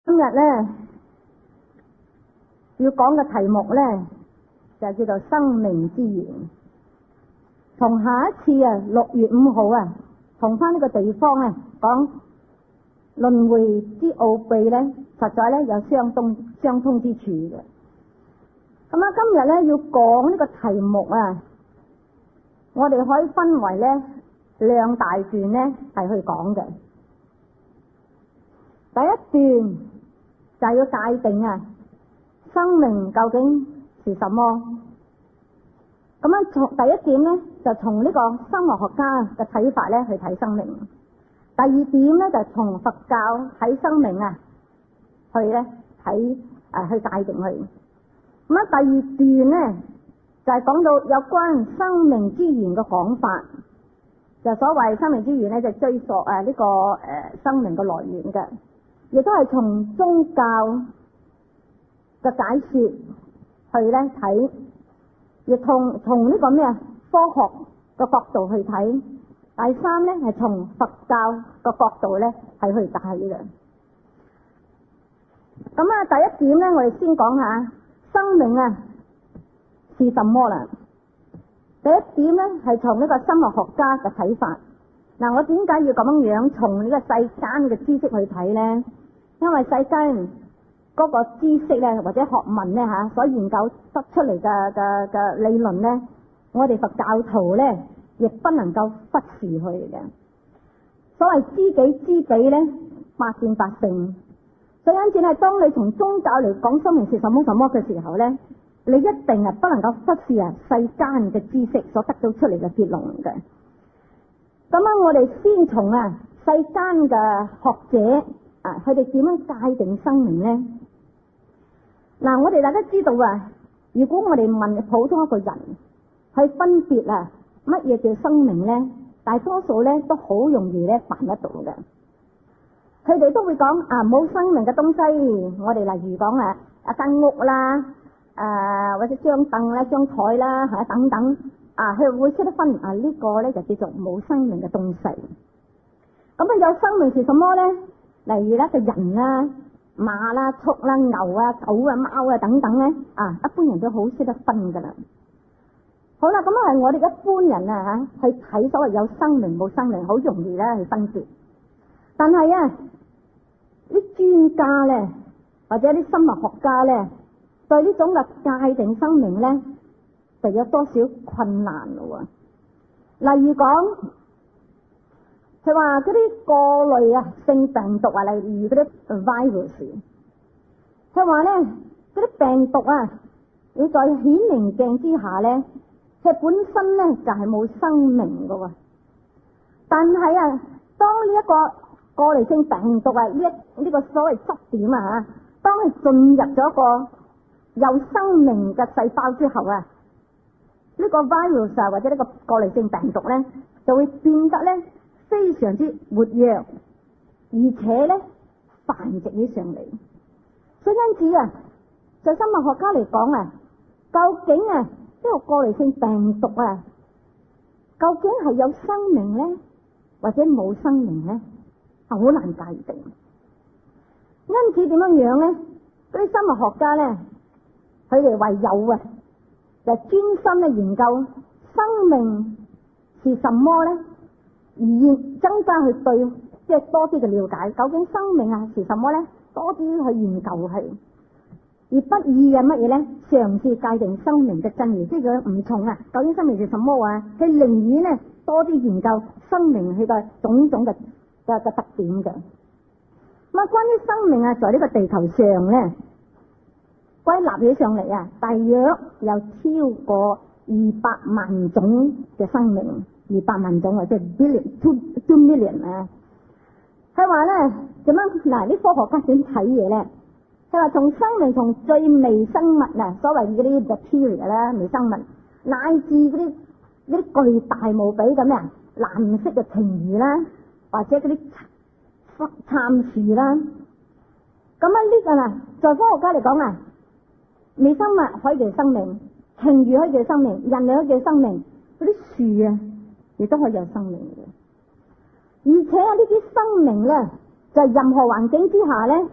今日咧要講嘅題目咧就叫做生命之源。從下一次6月5號同翻呢個地方講輪迴之奧秘咧，實在咧有相通之處嘅。咁今日咧要講呢個題目我哋可以分為咧兩大段咧係去講嘅。第一段就係要界定生命究竟是什麼。咁從第一點咧就從呢個生物學家嘅睇法咧去睇生命。第二點咧就從佛教睇生命去咧睇去界定佢。咁第二段咧就係講到有關生命之源嘅講法，就所謂生命之源咧就追溯呢個生命嘅來源嘅，亦都係從宗教嘅解說去咧睇，亦從呢個科學嘅角度去睇。第三咧係從佛教嘅角度咧係去解嘅。咁第一點咧，我哋先講下生命是什麼啦。第一點咧係從呢個生物學家嘅睇法。我點解要咁樣從呢個世間嘅知識去睇咧？因為世間嗰個知識咧或者學問咧所研究得出嚟嘅理論咧，我哋佛教徒咧亦不能夠忽視佢嘅。所謂知己知彼咧，百戰百勝。所以因此咧，當你從宗教嚟講生命是什麼什麼嘅時候咧，你一定不能夠忽視世間嘅知識所得到出嚟嘅結論嘅。咁我哋先從世間嘅學者佢哋點樣界定生命咧？我哋大家知道如果我哋問普通一個人去分別乜嘢叫生命咧，大多數咧都好容易咧辦得到嘅。佢哋都會講冇生命嘅東西，我哋例如講一間屋啦，或者張凳啦、張台啦，等等佢會識得分呢個咧就叫做冇生命嘅東西。咁有生命是什麼咧？例如咧個人啦、馬啦、畜啦、牛狗貓等等咧一般人都好識得分噶啦。好啦，咁係我哋一般人去睇所謂有生命冇生命，好容易咧去分別。但係啲專家咧或者啲生物學家咧，對呢種嘅界定生命咧，就有多少困難咯。例如講，佢話嗰啲過濾性病毒例如嗰啲 virus， 佢話咧嗰啲病毒要在顯微鏡之下咧，佢本身咧就係冇生命噶。但係當呢一個過濾性病毒呢個所謂質點當佢進入咗一個有生命嘅細胞之後呢個 virus 或者呢個過濾性病毒咧就會變得咧非常之活躍，而且咧繁殖起上嚟。所以因此在生物學家嚟講究竟呢個過濾性病毒究竟係有生命咧或者冇生命咧，好難界定。因此點樣樣咧？嗰啲生物學家咧，佢哋唯有就專心咧研究生命是什麼咧，而增加佢對即係多啲嘅了解。究竟生命是什麼咧？多啲去研究佢，而不意嘅乜嘢咧？嘗試界定生命嘅真義，即係佢唔從究竟生命是什麼佢寧願咧多啲研究生命佢嘅種種嘅特點嘅。關於生命在呢個地球上咧，歸納起上嚟大約有超過200萬種嘅生命，200萬種即係 two million 佢話咧點樣啲科學家點睇嘢咧？佢話從生命從最微生物所謂嗰啲 bacteria 啦，微生物，乃至嗰啲巨大無比咁藍色嘅鯨魚啦，或者嗰啲杉樹啦，咁呢個在科學家嚟講微生物可以叫生命，鯨魚可以叫生命，人類可以叫生命，嗰啲樹亦都可以有生命嘅。而且呢啲生命咧，就係任何環境之下咧，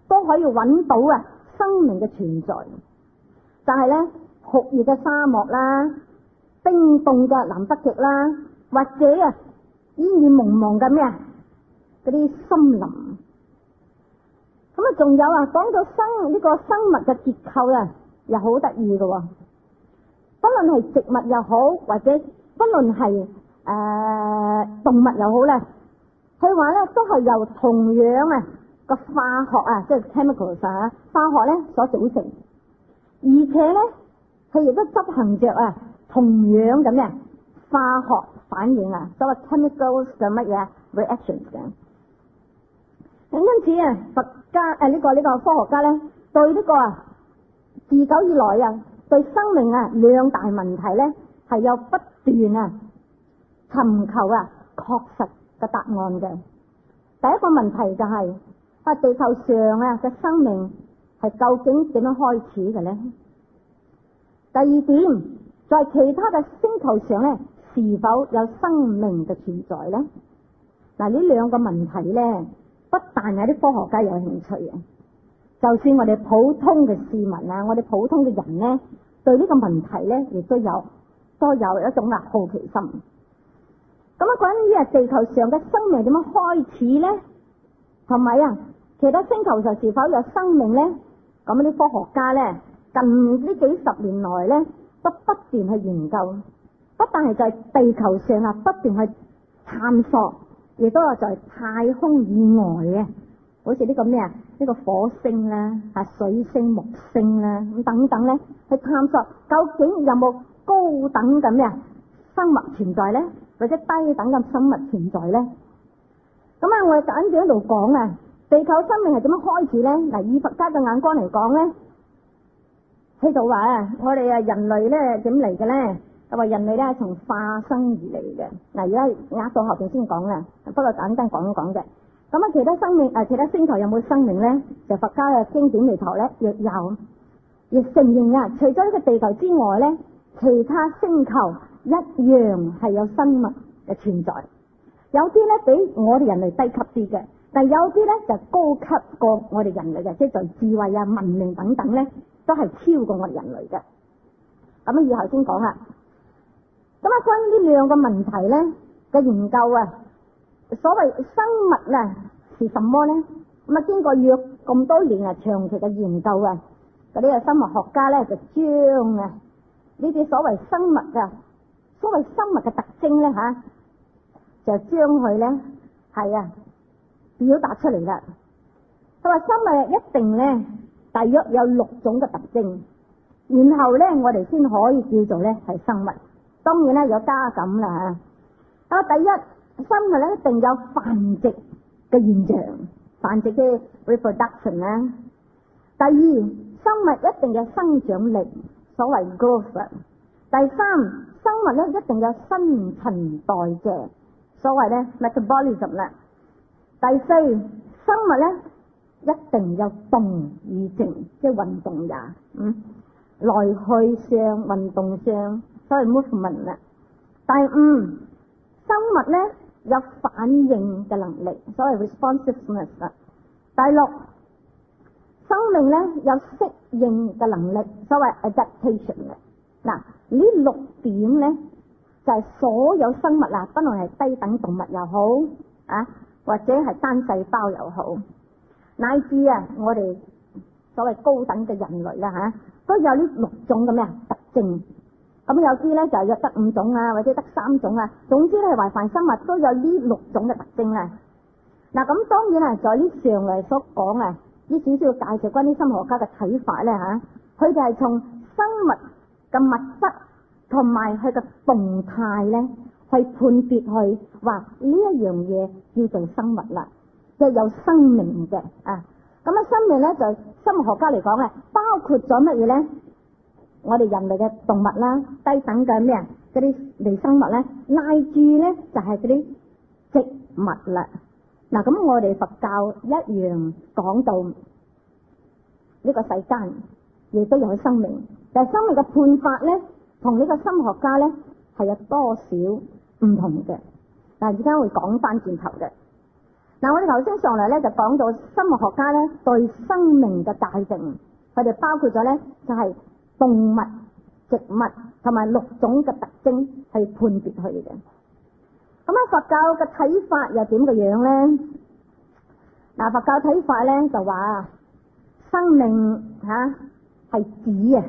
都可以揾到啊生命嘅存在。就係咧酷熱嘅沙漠啦，冰凍嘅南北極啦，或者啊煙雨蒙蒙嘅咩啊嗰啲森林。咁啊仲有啊講到呢個生物嘅結構啊，又好得意嘅。不論係植物又好，或者不論係動物又好咧，佢話咧都係由同樣啊個化學啊，即係 chemicals 啊化學咧所組成，而且咧佢亦都執行着啊同樣咁嘅化學反應啊，所謂 chemicals 嘅乜嘢 reactions 嘅。咁因此啊，佛家呢個科學家咧對呢個啊自久以來啊對生命啊兩大問題咧係有不斷啊尋求啊確實嘅答案嘅。第一個問題就係地球上啊嘅生命係究竟點樣開始嘅咧？第二點，在其他嘅星球上咧，是否有生命嘅存在咧？嗱，呢兩個問題咧，不但有啲科學家有興趣嘅，就算我哋普通嘅市民啊，我哋普通嘅人咧，對呢個問題咧，亦都有一種好奇心。咁啊，關於地球上嘅生命點樣開始咧，同埋啊，其他星球上是否有生命咧？咁啲科學家咧，近呢幾十年來咧，都不斷去研究，不但係在地球上啊，不斷去探索，亦都係在太空以外嘅，好似呢個咩呢個火星啦、水星、木星啦咁等等咧，去探索究竟有冇高等嘅咩生物存在咧，或者低等嘅生物存在咧？咁啊，我哋簡住喺度講啊，地球生命係點樣開始咧？嗱，以佛家嘅眼光嚟講咧，喺度話啊，我哋人類咧點嚟嘅咧？話人類咧係從化生而嚟嘅。嗱，而家壓到後邊先講啊，不過簡單講一講嘅。咁啊，其他生命其他星球有冇生命咧？就佛家嘅經典裏頭咧亦有，亦承認啊，除咗呢個地球之外咧，其他星球一樣係有生物嘅存在。有啲咧比我哋人類低級啲嘅，但係有啲咧就高級過我哋人類嘅，即係在智慧啊、文明等等咧，都係超過我哋人類嘅。咁啊，以後先講啦。咁啊，關於呢兩個問題咧嘅研究啊，所謂生物啊是什麼咧？咁啊，經過約咁多年啊長期嘅研究啊，嗰啲生物學家咧就將啊呢啲所謂生物嘅特徵咧就將佢咧表達出嚟啦。佢話生物一定咧大約有6種嘅特徵，然後咧我哋先可以叫做咧係生物。當然咧有加減啦嚇。第一，生物咧一定有繁殖嘅現象，繁殖嘅 reproduction 啦。第二，生物一定有生長力，所謂 growth。第三，生物咧一定有新陳代謝，所謂咧 metabolism 啦。第四，生物咧一定有動與靜，即係運動也，來去上運動上，所謂 movement 啦。第五，生物咧有反應嘅能力，所謂 responsiveness 啦。第六，生命咧有適應嘅能力，所謂 adaptation 啦。嗱，呢6點咧就係所有生物啊，不論係低等動物又好或者係單細胞又好，乃至我哋所謂高等嘅人類啦都有呢6種咁嘅特徵。咁有啲咧就約得5種啊，或者得3種啊。總之咧係凡生物都有呢6種嘅特徵啊。嗱，咁當然在呢上嚟所講呢少少介紹關於生物學家嘅睇法咧佢就係從生物嘅物質同埋佢嘅動態咧去判別去話呢一樣嘢叫做生物啦，即係有生命嘅咁生命咧就生物學家嚟講咧，包括咗乜嘢咧？我哋人類嘅動物啦，低等嘅咩嗰啲微生物咧，乃至咧就係嗰啲植物啦。嗱，咁我哋佛教一樣講到呢個世間亦都有生命，但係生命嘅判法咧，同呢個生物學家咧係有多少唔同嘅。嗱，而家會講翻轉頭嘅。 嗱，我哋頭先上嚟咧就講到生物學家咧對生命嘅界定，佢哋包括咗咧就係動物、植物同埋6種嘅特徵去判別佢哋嘅。咁啊，佛教嘅睇法又點嘅樣咧？嗱，佛教睇法咧就話生命係指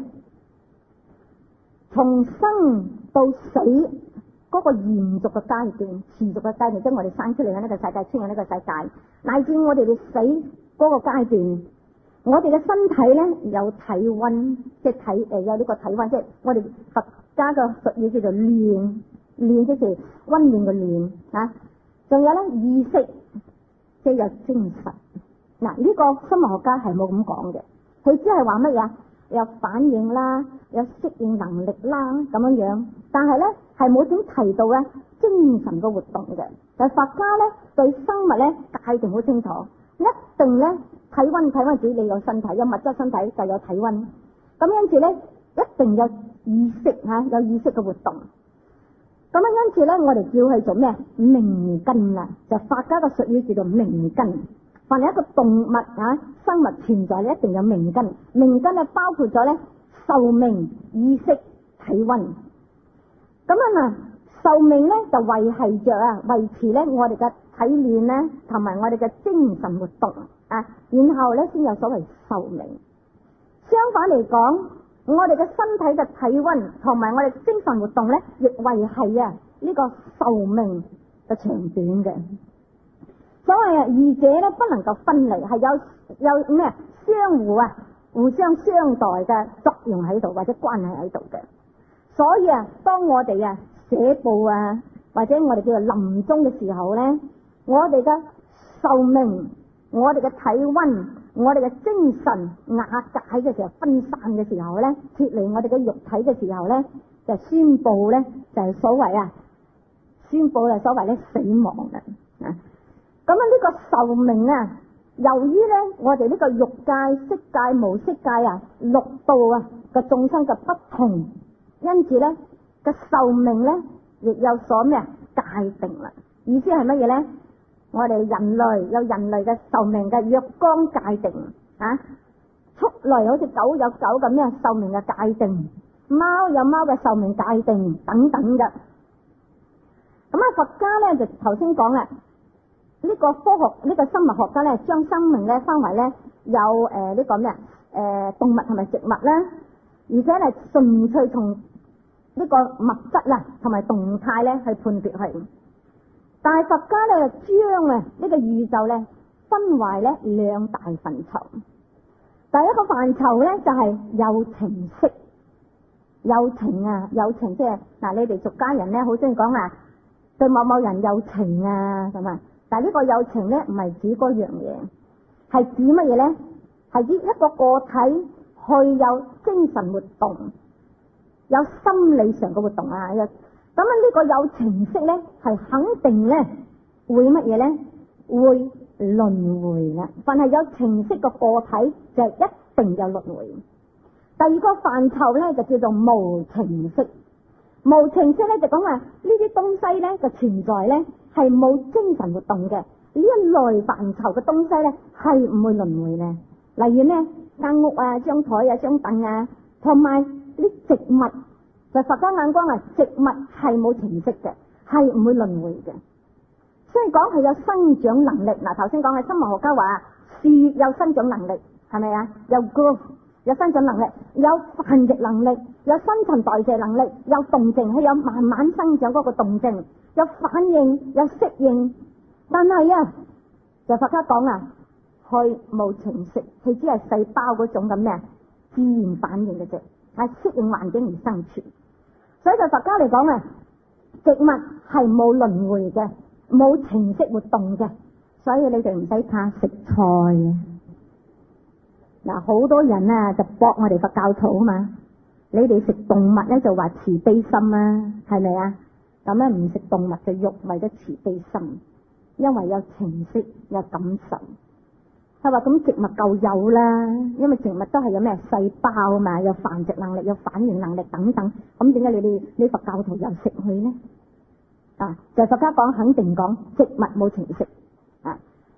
從生到死嗰個延續嘅階段、持續嘅階段，即係我哋生出嚟嘅呢個世界，出現呢個世界，乃至我哋嘅死嗰個階段，我哋嘅身體咧有體溫，即係有呢個體溫，即係我哋佛家嘅術語叫做暖，即係溫暖嘅暖啊。仲有咧意識，即係有精神。嗱，呢個生物學家係冇咁講嘅，佢只係話乜嘢？有反應啦，有適應能力啦咁樣樣，但係咧係冇點提到咧精神嘅活動嘅。但係佛家咧對生物咧界定好清楚，一定咧體溫指你有身體，有物質身體就有體溫，咁因此咧一定有意識有意識嘅活動。咁因此咧我哋叫佢做咩？命根啦，就佛家嘅術語叫做命根。凡係一個動物生物存在咧，一定有命根。命根咧包括咗咧壽命、意識、體溫。咁壽命咧就維持咧我哋嘅體暖咧，同埋我哋嘅精神活動然後咧先有所謂壽命。相反嚟講，我哋嘅身體嘅體溫同埋我哋精神活動咧，亦維係呢個壽命嘅長短嘅。所謂二者咧不能夠分離，係有咩相互相待嘅作用喺度，或者關係喺度嘅。所以當我哋寫報或者我哋叫做臨終嘅時候咧，我哋嘅壽命、我哋嘅體溫、我哋嘅精神瓦解嘅時候、分散嘅時候咧，脫離我哋嘅肉體嘅時候咧，就宣布咧就係所謂宣布所謂咧死亡啦。咁呢個壽命由於咧我哋呢個欲界、色界、無色界6道嘅眾生嘅不同，因此咧嘅壽命咧亦有所咩界定啦。意思係乜嘢咧？我哋人類有人類嘅壽命嘅若干界定畜類好似狗有狗咁樣壽命嘅界定，貓有貓嘅壽命界定等等嘅。咁佛家咧就頭先講啦。呢個科學呢個生物學家咧，將生命咧分為咧有呢個咩動物同埋植物啦，而且係純粹從呢個物質同埋動態咧去判別佢。但係佛家咧將呢個宇宙咧分為咧2大範疇。第一個範疇咧就係有情識，有情即係你哋俗家人咧好中意講對某某人有情咁啊。但係呢個有情咧唔係指嗰樣嘢，係指乜嘢咧？係指一個個體去有精神活動，有心理上嘅活動咁呢個有情識咧係肯定咧會乜嘢咧？會輪迴啦。凡係有情識嘅個體就一定有輪迴。第二個範疇咧就叫做無情識。無情識咧就講話呢啲東西咧嘅存在咧係冇精神活動嘅，呢一類範疇嘅東西咧係唔會輪迴嘅。例如咧間屋張台張凳同埋啲植物，就佛家眼光植物係冇情識嘅，係唔會輪迴嘅。所以講係有生長能力。頭先講係生物學家話樹有生長能力，係咪有 growth， 有生長能力，有繁殖能力，有新陳代謝能力，有動靜，係有慢慢生長嗰個動靜，有反應，有適應。但係就佛家講佢冇情識，佢只係細胞嗰種咁咩自然反應嘅啫，係適應環境而生存。所以就佛家嚟講植物係冇輪迴嘅，冇情識活動嘅，所以你哋唔使怕食菜。好多人就駁我哋佛教徒嘛，你哋食動物咧就話慈悲心係咪咁咧唔食動物就肉為咗慈悲心，因為有情識有感受。佢話咁植物夠有啦，因為植物都係有咩細胞嘛，有繁殖能力，有反應能力等等。咁點解你佛教徒又食佢呢？就佛家講肯定講植物冇情識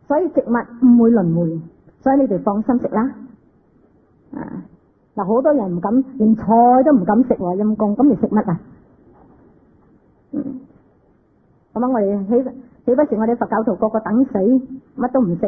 所以植物唔會輪迴，所以你哋放心食啦。嗱，好多人唔敢，連菜都唔敢食喎，陰公，咁你食乜啊？咁我哋豈不是我哋佛教徒個個等死，乜都唔食？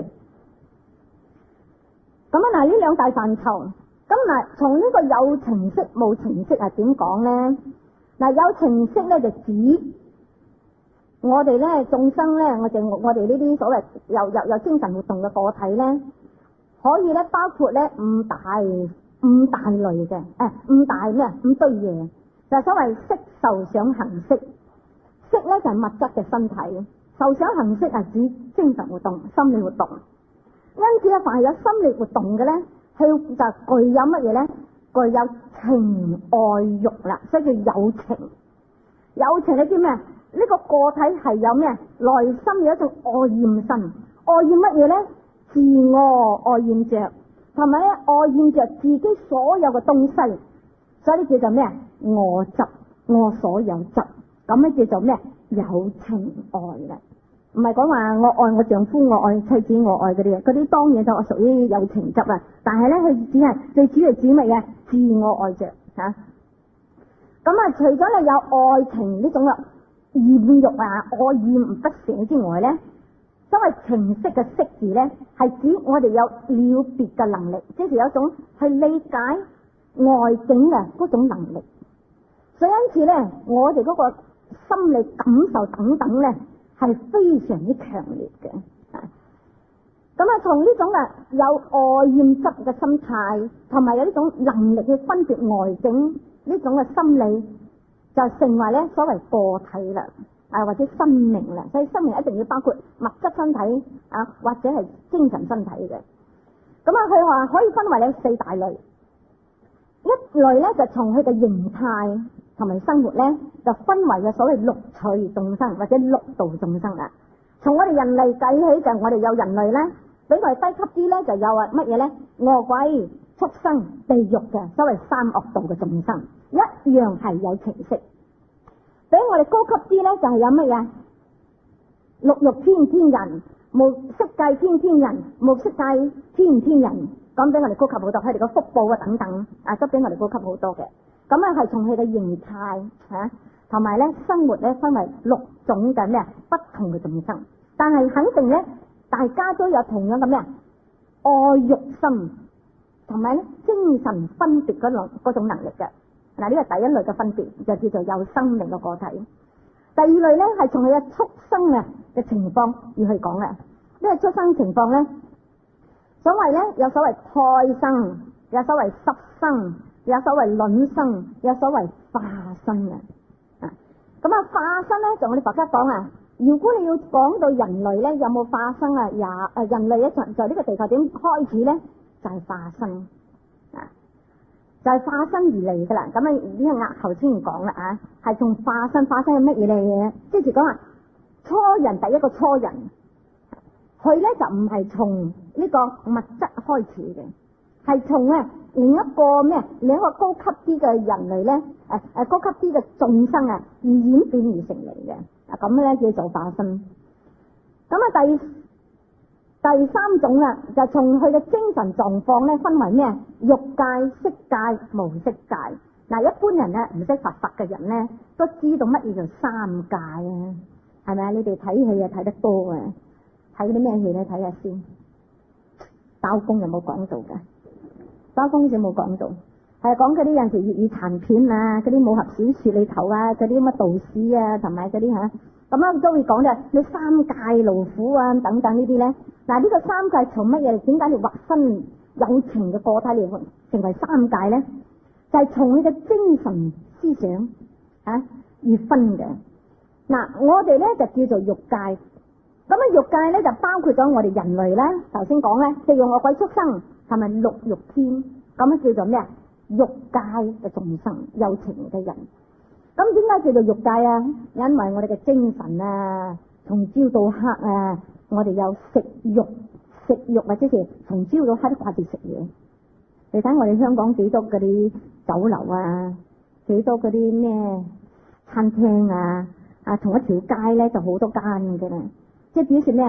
咁嗱，呢兩大範疇，咁嗱，從呢個有情識冇情識係點講咧？嗱，有情識咧就指我哋咧眾生咧，我哋呢啲所謂有精神活動嘅個體咧，可以咧包括咧五大類嘅，五堆嘢，就係所謂色受想行識。色咧就係物質嘅身體，受想行識係指精神活動、心理活動。因此咧，凡係有心理活動嘅咧，佢就具有乜嘢咧？具有情愛欲啦，所以叫有情。有情你知咩？呢個個體係有咩？內心有一種愛厭心，愛厭乜嘢咧？自我愛厭着，同埋咧愛厭着自己所有嘅東西，所以呢叫做咩？我執，我所有執，咁咧叫做咩？有情愛啦。唔係講話我愛我丈夫，我愛妻子，我愛嗰啲當然就屬於有情執啊。但係咧，佢只係最主要指乜嘢？自我愛着吓。咁啊，除咗你有愛情呢種厭欲啊、愛厭不捨之外咧，所謂情識嘅識字咧，係指我哋有了別嘅能力，即係有一種去理解外境嘅嗰種能力。所以因此咧，我哋嗰個心理感受等等咧，係非常之強烈嘅。咁啊，從呢種有愛厭執嘅心態，同埋有呢種能力去分別外境呢種嘅心理，就成為咧所謂個體啦，或者生命啦。所以生命一定要包括物質身體或者係精神身體嘅。咁啊，佢話可以分為咧四大類。一類咧就從佢嘅形態同埋生活咧，就分為嘅所謂六趣眾生或者六道眾生啦。從我哋人類計起，就我哋有人類咧，比我哋低級啲咧就有乜嘢咧？餓鬼、畜生、地獄嘅所謂三惡道嘅眾生，一樣係有情識。比我哋高級啲咧，就係有乜嘢？六欲天人、無色界天人、無色界天人，咁比我哋高級好多。佢哋個福報等等都比我哋高級好多嘅。咁係從佢嘅形態同埋咧生活咧分為六種嘅咩不同嘅眾生，但係肯定咧大家都有同樣嘅咩愛欲心，同埋咧精神分別嗰種能力嘅。嗱，呢個第一類嘅分別就叫做有生命嘅個體。第二類咧係從佢嘅畜生嘅情況而去講嘅。呢個畜生情況咧，所謂咧有所謂胎生，有所謂濕生，有所謂卵生，有所謂化身嘅。咁化身咧就我哋佛家講如果你要講到人類咧有冇化身人類咧就呢個地球點開始咧就係化身就係化身而嚟噶啦。咁呢個頭先講啦係從化身係乜嘢嚟嘅？即係講初人第一個初人，佢咧就唔係從呢個物質開始嘅，係從另一個高級啲嘅人類咧高級啲嘅眾生而演變而成嚟嘅。咁咧叫做化身。咁第三種就從佢嘅精神狀況咧分為咩？欲界、色界、無色界。嗱，一般人咧唔識佛嘅人咧都知道乜嘢叫三界係咪？你哋睇戲睇得多睇嗰啲咩戲咧？睇下先。包公有冇講到㗎？包公好似冇講到，係講嗰啲有陣時粵語殘片嗰啲武俠小說裏頭嗰啲乜道士同埋嗰啲咁都會講你三界勞苦等等呢啲咧。嗱，呢個三界從乜嘢？點解你劃分有情嘅個體嚟成為三界咧？就係從你嘅精神思想而分嘅。嗱，我哋咧就叫做欲界。咁欲界咧就包括咗我哋人類啦，頭先講咧地獄餓鬼畜生同埋六欲天，咁叫做咩？欲界嘅眾生，有情嘅人。咁點解叫做欲界？因為我哋嘅精神從朝到黑我哋有食欲即係從朝到黑都掛住食嘢。你睇我哋香港幾多嗰啲酒樓幾多嗰啲咩餐廳同一條街咧就好多間嘅啦。即係表示咩？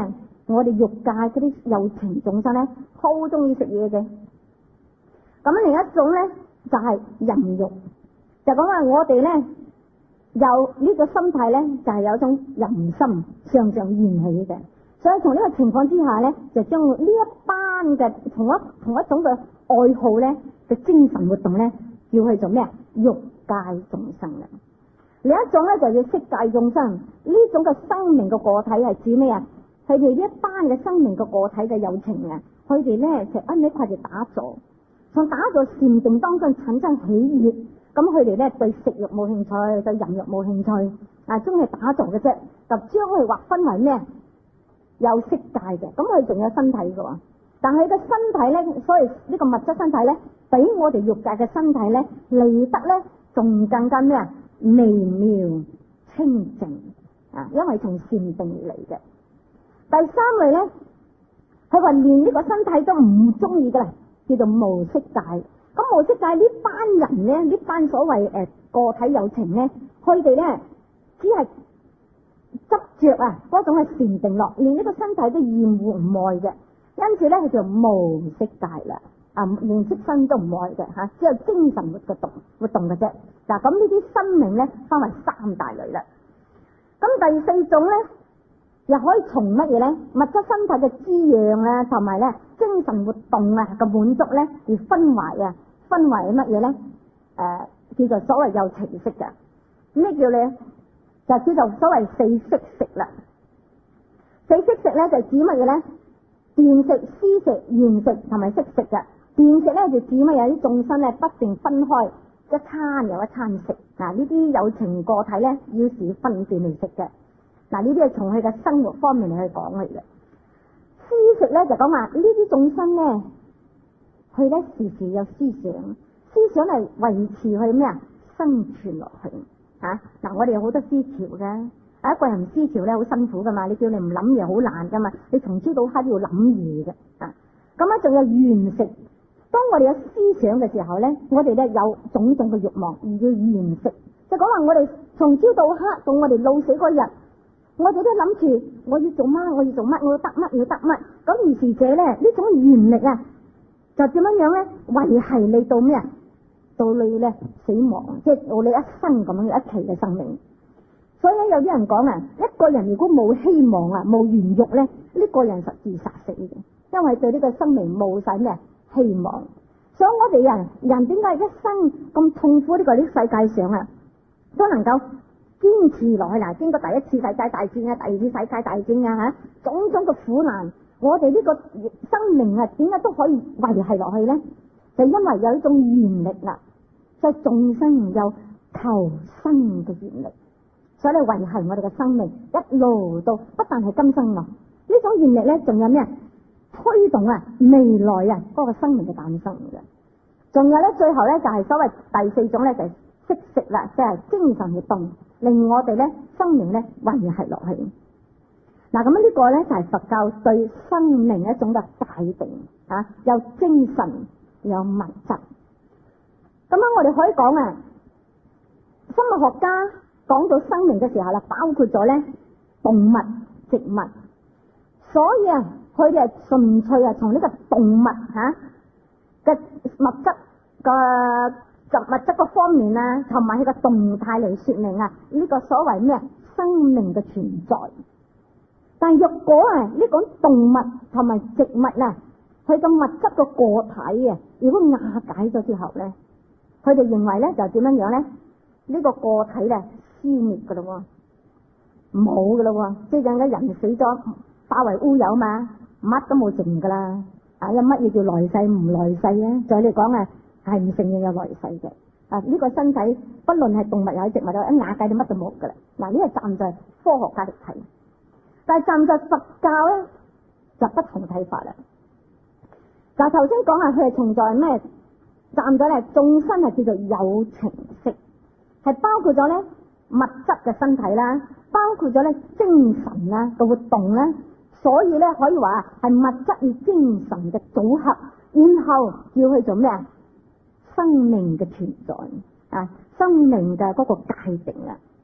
我哋欲界嗰啲有情眾生咧，好中意食嘢嘅。咁另一種咧就係淫欲，就講話我哋咧有呢個心態咧，就係有一種淫心常常燃起嘅。所以從呢個情況之下咧，就將呢一班嘅同一種嘅愛好咧嘅精神活動咧，叫去做咩啊？欲界眾生嘅。另一種咧就叫色界眾生，呢種嘅生命嘅個體係指咩啊？佢哋呢一班嘅生命嘅個體嘅有情啊，佢哋咧就喺呢塊就打坐，從打坐禪定當中產生喜悅，咁佢哋咧對食欲冇興趣，對淫欲冇興趣，中意打坐嘅啫，就將佢劃分為咩？有色界嘅，咁佢仲有身體嘅，但係佢嘅身體咧，所以呢個物質身體咧，比我哋欲界嘅身體咧嚟得咧仲更加咩啊？微妙清淨啊，因為從禪定而嚟嘅。第三類咧，佢話連呢個身體都唔中意嘅啦，叫做無色界。咁無色界呢班人咧，呢班所謂個體有情咧，佢哋咧只係執着啊嗰種係禪定落，連呢個身體都厭惡唔愛嘅，因此咧佢就無色界啦。連色身都唔愛嘅吓，只有精神活動嘅啫。嗱，咁呢啲生命咧分為三大類啦。咁第四種咧，又可以從乜嘢咧？物質身體嘅滋養啊，同埋咧精神活動啊嘅滿足咧，而分為乜嘢咧？叫做所謂有情色嘅。咩叫咧？就叫做所謂四色食啦。四色食咧就指乜嘢咧？斷食、思食、緣食同埋色食嘅。斷食咧就指乜嘢？啲眾生咧不斷分開一餐又一餐食。嗱，呢啲有情個體咧要是分段嚟食嘅。嗱，呢啲係從佢嘅生活方面嚟去講嚟嘅。思食咧就講話呢啲眾生咧，佢咧時時有思想，思想係維持佢咩啊？生存落去吓。嗱，我哋有好多思潮嘅。一個人思潮咧好辛苦噶嘛，你叫你唔諗嘢好難噶嘛，你從朝到黑都要諗嘢嘅。咁啊，仲有緣食。當我哋有思想嘅時候咧，我哋咧有種種嘅欲望，而叫緣食。就講話我哋從朝到黑到我哋老死嗰日，我哋都諗住我要做乜，我要做乜，我要得乜，要得乜。咁而是者咧呢種緣力啊，就點樣咧維繫你到咩啊？到你咧死亡，即係到你一生咁樣一期嘅生命。所以咧有啲人講啊，一個人如果冇希望啊，冇緣欲咧，呢個人實自殺死嘅，因為對呢個生命冇晒咩希望。所以我哋人點解一生咁痛苦呢個世界上啊，都能夠堅持落去嗱？經過第一次世界大戰啊，第二次世界大戰啊吓，種種嘅苦難，我哋呢個生命啊，點解都可以維繫落去咧？就因為有一種緣力啦，即係眾生有求生嘅緣力。所以維繫我哋嘅生命一路到不但係今生啊，呢種願力咧，仲有咩啊？推動啊未來啊嗰個生命嘅誕生嘅。仲有咧，最後咧就係所謂第四種咧，就係色食啦，即係精神活動，令我哋咧生命咧維繫落去。嗱，咁呢個咧就係佛教對生命一種嘅界定啊，有精神有物質。咁樣我哋可以講啊，生物學家講到生命嘅時候啦，包括咗咧動物、植物，所以啊，佢哋係純粹啊從呢個動物嘅物質嘅物質嗰方面啊，同埋佢個動態嚟說明啊呢個所謂咩生命嘅存在。但係若果啊呢個動物同埋植物啊，佢個物質個個體啊，如果瓦解咗之後咧，佢哋認為咧就點樣樣咧？呢個個體咧消滅噶咯，冇噶咯，即係陣間人死咗，化為烏有嘛，乜都冇剩噶啦。有乜嘢叫來世唔來世啊？再嚟講啊，係唔承認有來世嘅。呢個身體不論係動物又係植物，一瓦解就乜都冇噶啦。嗱，呢個站在科學家嚟睇，但係站在佛教咧就不同睇法啦。就頭先講下佢係存在咩？站在咧眾生係叫做有情色，係包括咗咧物質嘅身體啦，包括咗咧精神啦嘅活動啦，所以咧可以話係物質與精神嘅組合，然後要去做咩啊？生命嘅存在啊，生命嘅嗰個界定啊。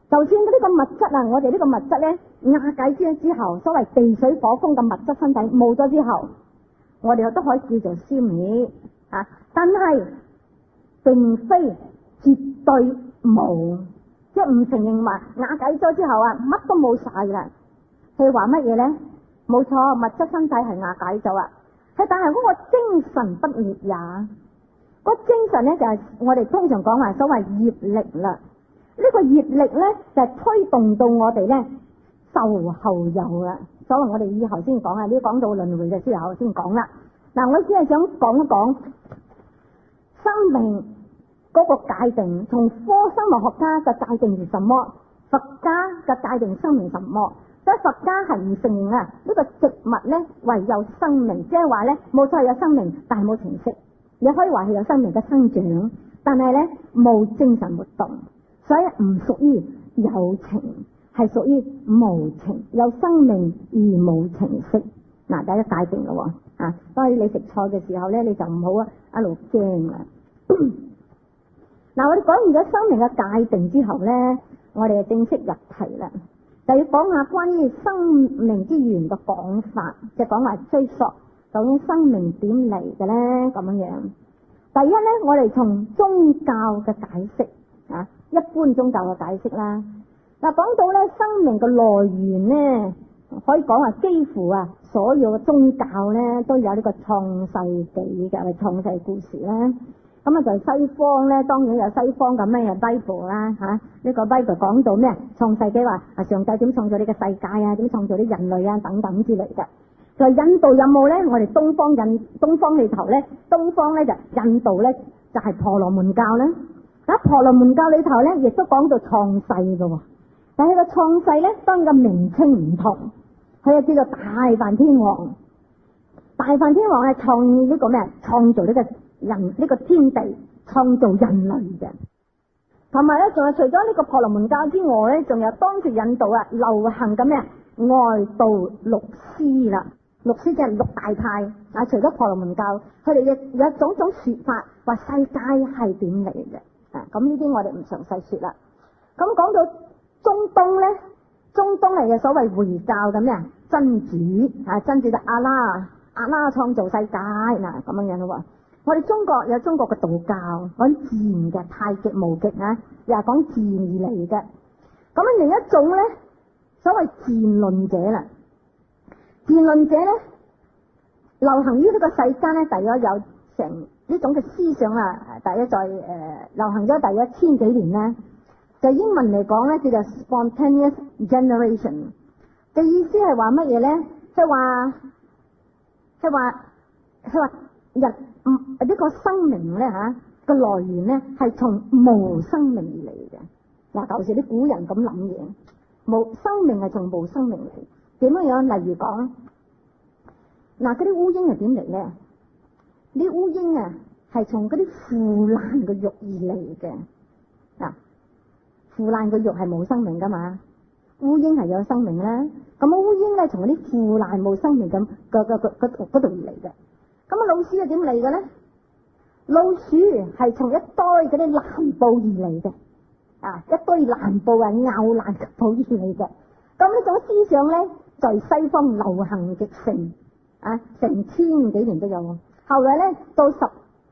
就算呢個物質啊，我哋呢個物質咧瓦解咗之後，所謂地水火風嘅物質身體冇咗之後，我哋都可以叫做消滅啊。但係並非絕對冇，即係唔承認話瓦解咗之後啊，乜都冇晒啦。佢話乜嘢咧？冇錯，物質身體係瓦解咗啊，但係嗰個精神不滅也。嗰精神咧就係我哋通常講話所謂業力啦。呢個業力咧就係推動到我哋咧受後有啦。所謂我哋以後先講啊，呢講到輪迴嘅時候先講啦。嗱，我只係想講一講生命嗰個界定，從科生物學家嘅界定是什麼，佛家嘅界定生命什麼。所以佛家係唔承認啊呢個植物咧唯有生命，即係話咧冇錯係有生命，但係冇情識。你可以話係有生命嘅生長，但係咧冇精神活動，所以唔屬於有情，係屬於無情。有生命而冇情識。嗱，大家界定咯啊！所以你食菜嘅時候咧，你就唔好一路驚啦。嗱，我哋講完咗生命嘅界定之後咧，我哋就正式入題啦，就要講下關於生命之源嘅講法，即係講話追溯究竟生命點嚟嘅咧咁樣。第一咧，我哋從宗教嘅解釋啊，一般宗教嘅解釋啦。嗱，講到咧生命嘅來源咧，可以講話幾乎啊所有嘅宗教咧都有呢個創世紀嘅創世故事啦。咁啊，就係西方咧，當然有西方咁咩 Bible 啦嚇。呢個 Bible 講到咩創世紀話啊，上帝點創造呢個世界啊，點創造啲人類啊等等之類嘅。就印度有冇咧？我哋東方裏頭咧，東方咧就印度咧就係婆羅門教啦。喺婆羅門教裏頭咧，亦都講到創世嘅喎。但係個創世咧，當然個名稱唔同，佢就叫做大梵天王。大梵天王係創呢個咩？創造呢個人呢個天地，創造人類嘅。同埋咧，仲有除咗呢個婆羅門教之外咧，仲有當時印度啊流行嘅咩外道六師啦。六師即係六大派啊，除咗婆羅門教，佢哋亦有種種說法，話世界係點嚟嘅啊。咁呢啲我哋唔詳細說啦。咁講到中東咧，中東係嘅所謂回教嘅咩真主啊，真主就阿拉創造世界嗱咁樣咯。我哋中國有中國嘅道教，講自然嘅太極無極啊，又係講自然而嚟嘅。咁啊，另一種咧，所謂自然論者啦。自然論者咧，流行於呢個世間咧，大約有成呢種嘅思想啊，大約在流行咗大約1000幾年咧。就英文嚟講咧，叫做 spontaneous generation 嘅意思係話乜嘢咧？即係話人呢個生命咧嚇個來源咧係從無生命而嚟嘅。嗱，舊時啲古人咁諗嘢，無生命係從無生命嚟。點樣？例如講，嗱，嗰啲烏蠅係點嚟咧？啲烏蠅啊係從嗰啲腐爛嘅肉而嚟嘅。嗱，腐爛嘅肉係冇生命噶嘛，烏蠅係有生命啦。咁烏蠅咧從嗰啲腐爛冇生命咁嗰度而嚟嘅。咁啊，老鼠係點嚟嘅咧？老鼠係從一堆嗰啲爛布而嚟嘅，啊，一堆爛布啊咬爛嘅布而嚟嘅。咁呢種思想咧，在西方流行極盛，啊，成1000幾年都有。後來咧，到17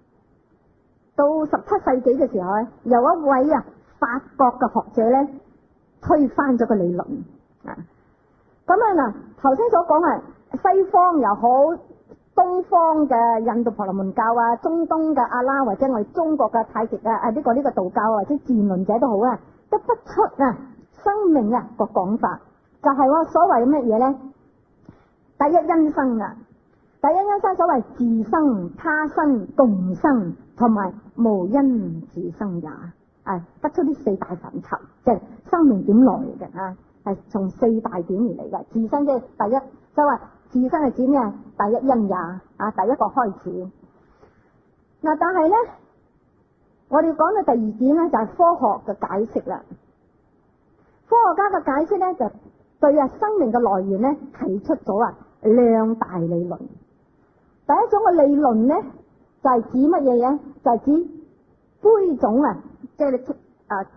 世紀嘅時候咧，有一位法國嘅學者咧，推翻咗個理論啊。咁啊嗱，頭先所講啊，西方又好，東方嘅印度婆羅門教啊，中東嘅阿拉或者我哋中國嘅太極啊，呢個道教或者自然論者都好啊，得不出生命個講法。就係話所謂乜嘢咧？第一因生啊，第一因生所謂自生、他生、共生，同埋無因自生也。得出呢4大範疇，即係生命點來嘅啊，係從4大點而嚟嘅。自生即係第一，就話自生係指咩啊？第一因也啊，第一個開始。嗱，但係咧，我哋講到第2點咧，就係科學嘅解釋啦。科學家嘅解釋咧，就對生命嘅來源咧提出咗2大理論。第一種嘅理論咧，就係指乜嘢嘢？就係指杯種即係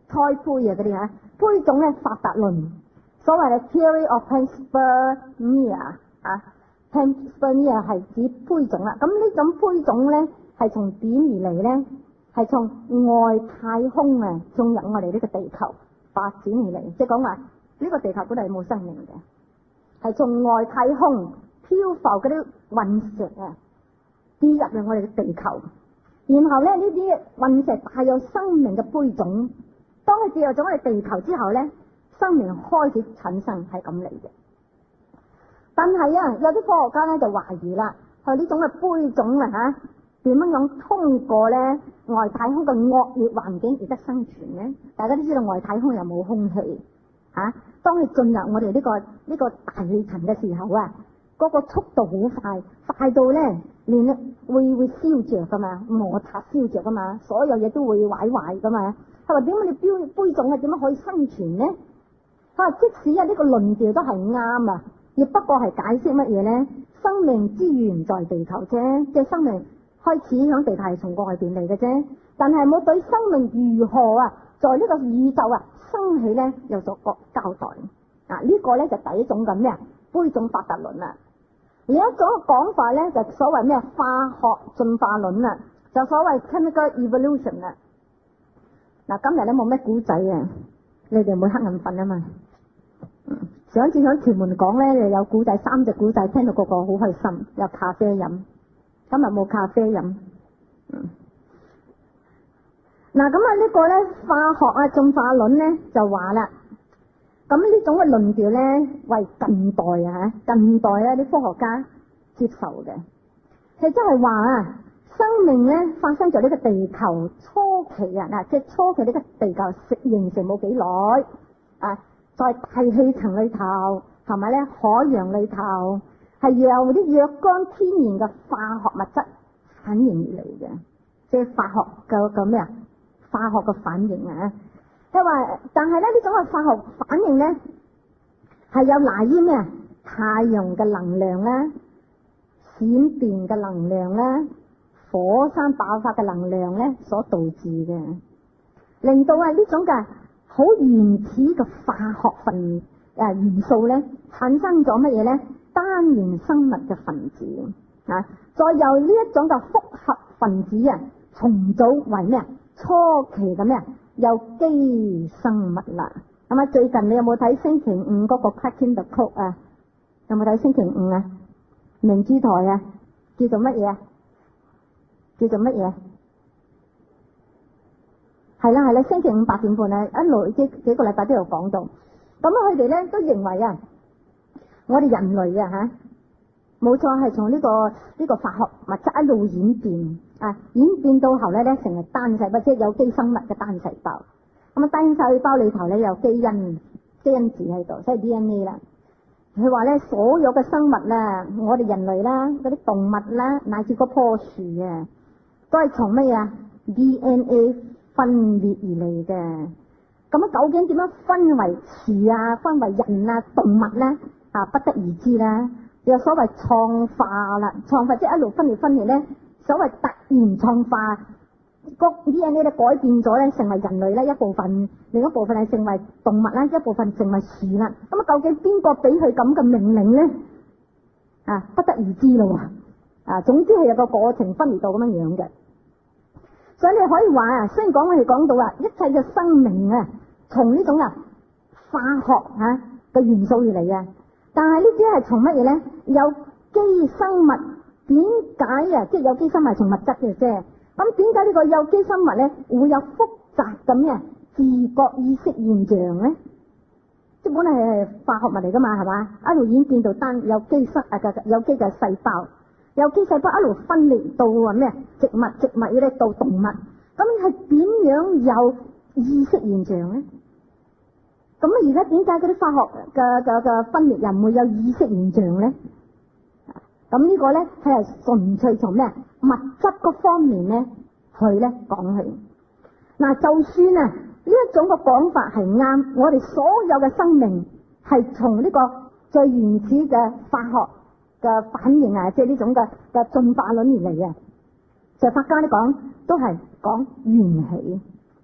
胎胚啊嗰啲嚇，胚種咧發達論，所謂嘅 theory of panspermia 啊 ，panspermia 係指胚種啦。咁呢種胚種咧係從點而嚟咧？係從外太空啊進入我哋呢個地球發展而嚟，即係講話呢個地球本來係冇生命嘅，係從外太空漂浮嗰啲隕石啊跌入嚟我哋嘅地球，然後咧呢啲隕石帶有生命嘅胚種，當佢跌入咗我哋地球之後咧，生命開始產生，係咁嚟嘅。但係啊，有啲科學家咧就懷疑啦，佢呢種嘅胚種啊嚇點樣通過咧外太空嘅惡劣環境而得生存咧？大家都知道外太空又冇空氣嚇，當你進入我哋呢個大氣層嘅時候啊，嗰個速度好快，快到咧連會燒着噶嘛，摩擦燒着噶嘛，所有嘢都會壞噶嘛。佢話點解你胚種係點樣可以生存咧？佢話即使啊呢個論調都係啱啊，亦不過係解釋乜嘢咧？生命之源在地球啫，即係生命開始響地球係從外邊嚟嘅啫，但係冇對生命如何啊，在呢個宇宙啊生起咧有所交代。啊，呢個咧就第一種咁咩胚種發達論啦。另一種講法咧就所謂咩化學進化論啦，就所謂 chemical evolution 啦。嗱，今日咧冇咩古仔啊，你哋唔會瞌眼瞓啊嘛。上一次響屯門講咧，又有古仔，3隻古仔，聽到個個好開心，有咖啡飲。今日冇咖啡飲。嗱，咁啊呢個咧化學啊進化論咧就話啦，咁呢種嘅論調咧為近代啲科學家接受嘅，係即係話啊，生命咧發生在呢個地球初期啊，即係初期呢個地球形成冇幾耐啊，在大氣層裏頭同埋咧海洋裏頭。係由啲若干天然嘅化學物質反應而嚟嘅，即係化學嘅咩啊？化學嘅反應啊！即係話，但係咧呢種嘅化學反應咧係有賴於咩啊？太陽嘅能量啦、閃電嘅能量啦、火山爆發嘅能量咧所導致嘅，令到啊呢種嘅好原始嘅化學元素咧產生咗乜嘢咧？單元生物嘅分子啊，再由呢一種嘅複合分子啊，重組為咩啊？初期嘅咩啊？有基生物啦。咁啊，最近你有冇睇星期五嗰個 Cracking the Code 啊？有冇睇星期五啊？明珠台啊，叫做乜嘢啊？叫做乜嘢？係啦，星期五8點半啊，一路幾個禮拜都有講到。咁佢哋咧都認為啊。我哋人類啊嚇，冇錯係從呢個化學物質一路演變啊，演變到後咧成為單細胞，即係有機生物嘅單細胞。咁啊，單細胞裏頭咧有基因字喺度，即係 DNA 啦。佢話咧，所有嘅生物啦，我哋人類啦，嗰啲動物啦，乃至嗰棵樹啊，都係從咩啊 DNA 分裂而嚟嘅。咁啊，究竟點樣分為樹啊，分為人啊，動物咧？啊，不得而知啦。有所謂創化啦，創化即係一路分裂咧。所謂突然創化，個 DNA 咧改變咗咧，成為人類咧一部分，另一部分係成為動物啦，一部分成為樹啦。咁啊，究竟邊個俾佢咁嘅命令咧？啊，不得而知咯。啊，總之係有個過程分裂到咁樣樣嘅。所以你可以話啊，雖然我哋講到啊，一切嘅生命啊，從呢種化學嘅元素而嚟啊。但係呢啲係從乜嘢咧？有機生物點解啊？即係有機生物係從物質嘅啫。咁點解呢個有機生物咧會有複雜咁嘅自覺意識現象咧？即係本嚟係化學物嚟噶嘛，係嘛？一路演變到有機嘅細胞，有機細胞一路分裂到咩？植物咧到動物。咁係點樣有意識現象咧？咁而家點解嗰啲化學嘅分裂又唔會有意識現象咧？咁呢個咧係純粹從咩物質嗰方面咧去咧講起。嗱，就算啊呢一種嘅講法係啱，我哋所有嘅生命係從呢個最原始嘅化學嘅反應啊，即係呢種嘅進化論而嚟嘅。就法家都講都係講緣起，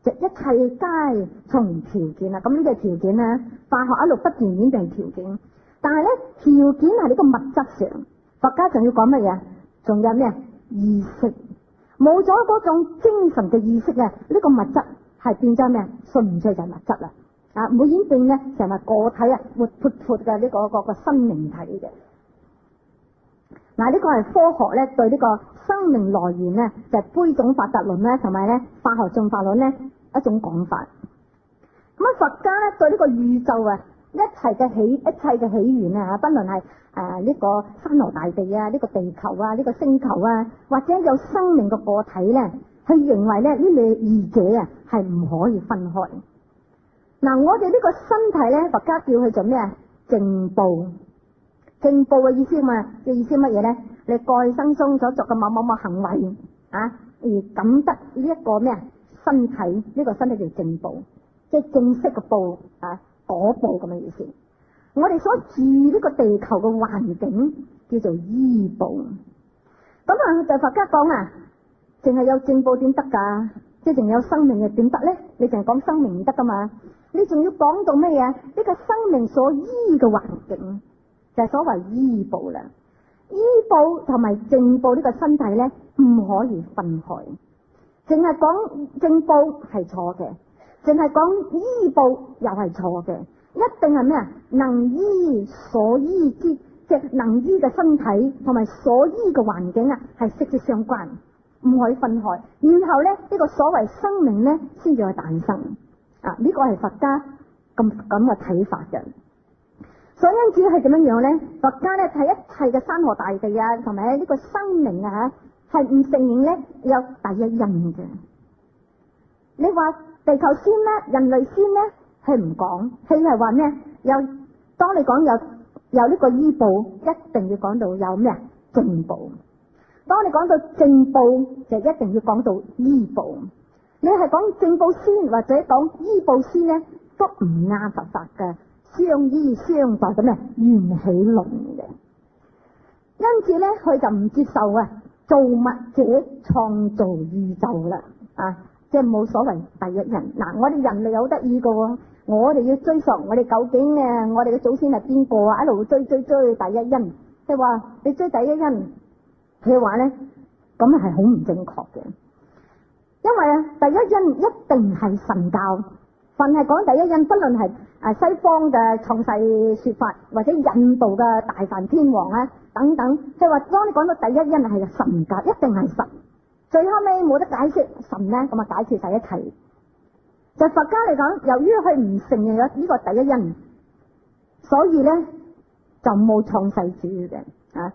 就一切皆從條件啦。咁呢個條件咧，化學一路不斷演變條件，但係咧條件係呢個物質上，佛家仲要講乜嘢？仲有咩意識？冇咗嗰種精神嘅意識咧，呢個物質係變咗咩？純粹就係物質啦。啊，唔會演變咧成為個體啊，活潑潑嘅呢個生命體嘅。嗱，呢個係科學咧對呢個生命來源咧，就係杯種發達論咧，同埋咧化學進化論咧一種講法。咁啊，佛家咧對呢個宇宙啊，一切嘅起源啊，不論係呢個山河大地啊，呢個地球啊，呢個星球啊，或者有生命嘅個體咧，佢認為咧呢兩者啊係唔可以分開。嗱，我哋呢個身體咧，佛家叫佢做咩啊？正報。正報嘅意思嘛，嘅意思乜嘢咧？你過去生中所作嘅某某某行為啊，而感得呢一個咩啊身體？呢個身體叫正報，即係正式嘅報啊，果報咁嘅意思。我哋所住呢個地球嘅環境叫做依報。咁啊，就佛家講啊，淨係有正報點得噶？即係淨有生命嘅點得咧？你淨係講生命唔得噶嘛？你仲要講到咩嘢？呢個生命所依嘅環境就係所謂依報啦。依報同埋正報呢個身體咧，唔可以分開。淨係講正報係錯嘅，淨係講依報又係錯嘅。一定係咩啊？能依所依之，即係能依嘅身體同埋所依嘅環境啊，係息息相關，唔可以分開。然後咧，呢個所謂生命咧，先至去誕生。啊，呢個係佛家咁嘅睇法嘅。所以因此係點樣樣咧？佛家咧睇一切嘅山河大地啊，同埋呢個生命啊，係唔承認咧有第一因嘅。你話地球先咧，人類先咧？佢唔講，佢係話咩？當你講有呢個依報，一定要講到有咩正報。當你講到正報，就一定要講到依報。你係講正報先，或者講依報先咧，都唔啱佛法嘅，相依相待嘅咩緣起論嘅。因此咧，佢就唔接受啊，造物者創造宇宙啦，啊，即係冇所謂第一人。嗱，我哋人類好得意噶。我哋要追溯我哋究竟我哋嘅祖先係邊個啊？一路追第一因，即係話你追第一因嘅話咧，咁係好唔正確嘅。因為啊，第一因一定係神教，凡係講第一因，不論係西方嘅創世說法，或者印度嘅大梵天王啊等等，即係話當你講到第一因係神教，一定係神。最後尾冇得解釋神咧，咁啊解決晒一切。就佛家嚟講，由於佢唔承認咗呢個第一因，所以咧就冇創世主嘅啊。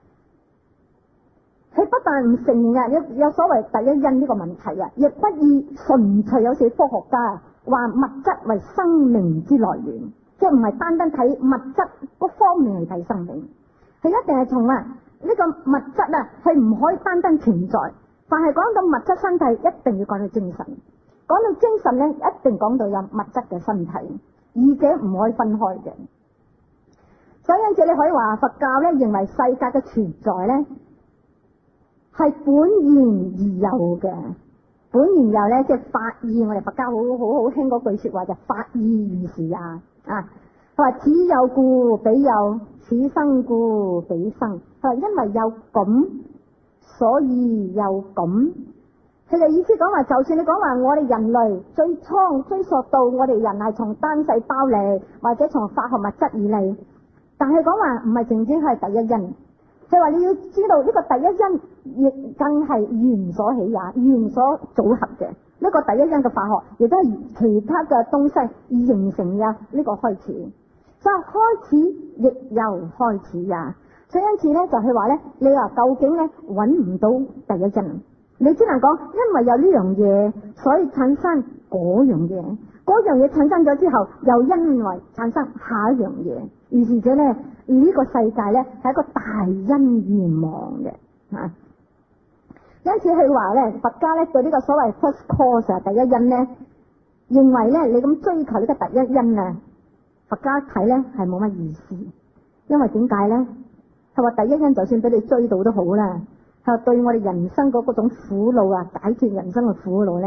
佢不但唔承認啊，有所謂第一因呢個問題啊，亦不以純粹有些科學家話物質為生命之來源，即係唔係單單睇物質嗰方面嚟睇生命，佢一定係從呢個物質啊，係唔可以單單存在。凡係講到物質身體，一定要講到精神。講到精神咧，一定講到有物質嘅身體，二者唔可以分開嘅。所以因此你可以話佛教咧認為世界嘅存在咧係本然而有嘅，本然有咧即係法義。我哋佛家好興嗰句說話就法義如是啊！啊，佢話此有故彼有，此生故彼生。佢話因為有咁，所以有咁。佢嘅意思講話，就算你講話我哋人類最初追溯到我哋人係從單細胞嚟，或者從化學物質而嚟，但係講話唔係淨止係第一因，佢話你要知道呢個第一因亦更係緣所起也，緣所組合嘅呢個第一因嘅化學，亦都係其他嘅東西而形成嘅呢個開始。所以開始亦有開始呀。所以因此咧就係話咧，你話究竟咧揾唔到第一因。你只能講，因為有呢樣嘢，所以產生嗰樣嘢。嗰樣嘢產生咗之後，又因為產生下一樣嘢。於是者咧，呢個世界咧係一個大因緣網嘅嚇。因此佢話咧，佛家咧對呢個所謂 first cause 第一因咧，認為咧你咁追求呢個第一因啊，佛家睇咧係冇乜意思。因為點解咧？佢話第一因就算俾你追到都好啦。係對我哋人生嗰種苦惱啊，解決人生嘅苦惱咧，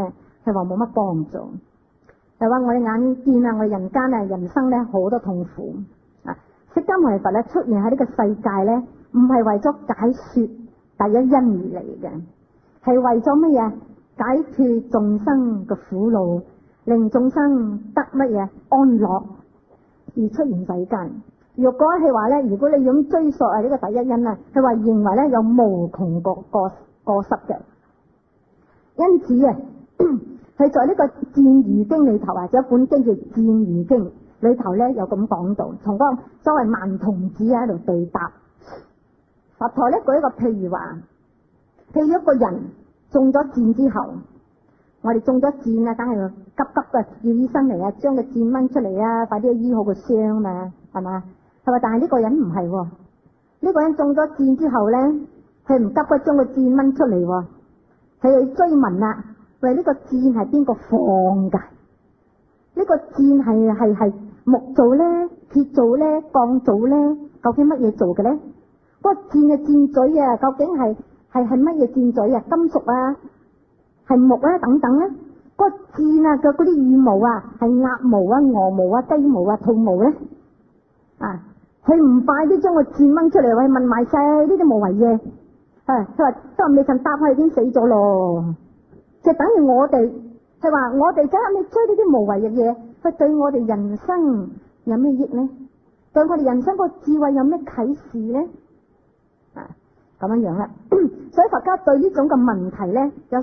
係話冇乜幫助。係話我哋眼見啊，我哋人間啊，人生咧好多痛苦啊。釋迦牟尼佛咧出現喺呢個世界咧，唔係為咗解說第一因而嚟嘅，係為咗乜嘢？解脫眾生嘅苦惱，令眾生得乜嘢安樂而出現世間。若果係話咧，如果你咁追溯啊呢個第一因啊，佢話認為咧有無窮過失嘅，因此啊，係在呢個《戰喻經》裏頭啊，有一本經叫《戰喻經》裏頭咧有咁講到，從嗰個所謂盲童子喺度對答。佛陀咧舉一個譬如話，譬如一個人中咗箭之後，我哋中咗箭啊，梗係急急嘅叫醫生嚟啊，將個箭掹出嚟啊，快啲去醫好個傷嘛，係嘛？係嘛？但係呢個人唔係，呢個人中咗箭之後咧，佢唔急嘅將個箭掹出嚟，佢去追問啦，喂，呢個箭係邊個放噶？呢個箭係木做咧、鐵做咧、鋼做咧，究竟乜嘢做嘅咧？嗰個箭嘅箭嘴啊，究竟係乜嘢箭嘴啊？金屬啊，係木啊等等咧？嗰個箭啊嘅嗰啲羽毛啊，係鴨毛啊、鵝毛啊、雞毛啊、兔毛咧？啊，佢唔快啲將個箭掹出嚟，喂，問埋晒呢啲無謂嘢。佢話得未曾答佢已經死咗咯，就等於我哋係話我哋梗係你追呢啲無謂嘅嘢，佢對我哋人生有咩益呢？對我哋人生個智慧有咩啟示呢？啊，咁樣啦。所以佛家對呢種嘅問題咧，有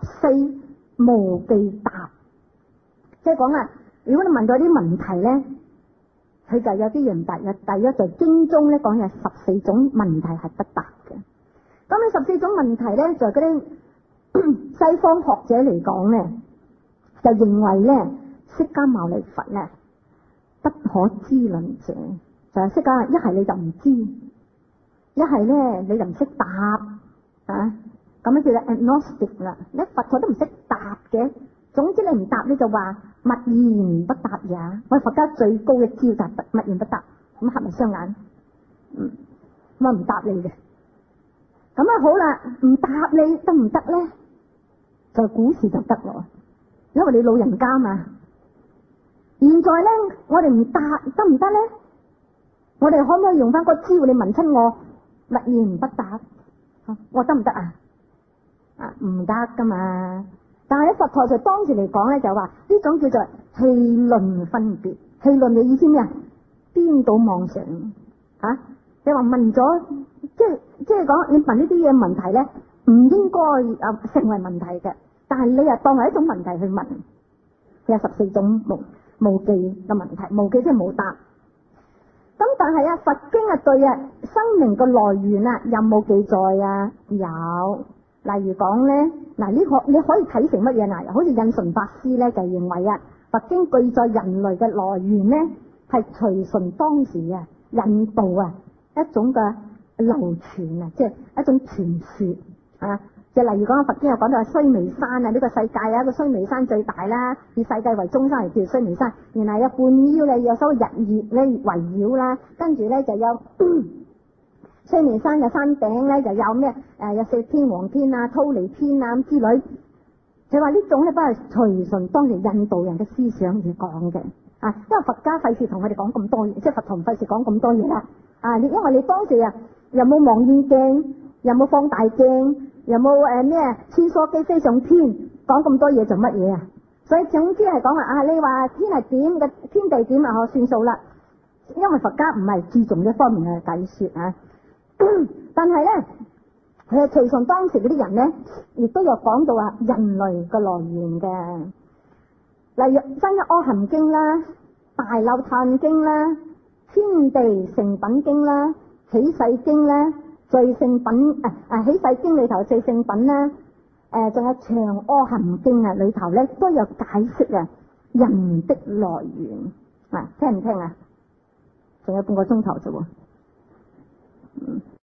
14無記答，即係講啊，如果你問到啲問題咧，佢就有啲人答。第一就經中咧講有14種問題係不答嘅。咁呢14種問題咧，就嗰啲西方學者嚟講咧，就認為咧釋迦牟尼佛咧不可知論者，就係釋迦一係你就唔知，一係咧你就唔識答啊，咁樣叫做 agnostic 啦。你佛陀都唔識答嘅，總之你唔答你就話默然不答也。我哋佛家最高嘅招就係默然不答，咁合埋雙眼，我唔答你嘅。咁啊好啦，唔答你得唔得咧？就古時就得咯，因為你老人家嘛。現在咧，我哋唔答得唔得咧？我哋可唔可以用翻個招？你問親我默然不答，我得唔得啊？唔得噶嘛。但係喺佛陀就當時嚟講咧，就話呢種叫做戲論分別。戲論嘅意思咩啊？顛倒妄想啊！你話問咗，即係講你問呢啲嘢問題咧，唔應該成為問題嘅，但係你又當係一種問題去問。有14種無記嘅問題，無記即係冇答。咁但係佛經對生命嘅來源有冇記載啊？有。例如講咧，呢個你可以睇成乜嘢嗱？好似印順法師咧就認為佛經記載人類嘅來源咧係隨順當時印度一種嘅流傳即係一種傳說啊。即係例如講佛經又講到須彌山呢個世界一個須彌山最大啦，以世界為中心嚟叫須彌山，然後有半腰咧有所謂日月咧圍繞啦，跟住咧就有須彌山嘅山頂咧就有咩有四天王天啊、忉利天啊咁之類。就話呢種咧都係隨順當時印度人嘅思想而講嘅啊，因為佛家費事同佢哋講咁多嘢，即係佛陀唔費事講咁多嘢啦啊，因為你當時又冇望遠鏡，又冇放大鏡，又冇咩穿梭機飛上天，講咁多嘢做乜嘢啊？所以總之係講你話天係點嘅，天地點我算數啦。因為佛家唔係注重呢方面嘅解說但係咧佢係隨從當時嗰啲人咧，亦都有講到人類嘅來源嘅，例如《增一阿含經》啦、《大漏歎經》啦、《天地成品經》啦、《起世經》啦、《最勝品》起世經裏頭最勝品啦，仲有《長阿含經》裏頭咧都有解釋人的來源聽唔聽啊？仲有半個鐘頭啫喎。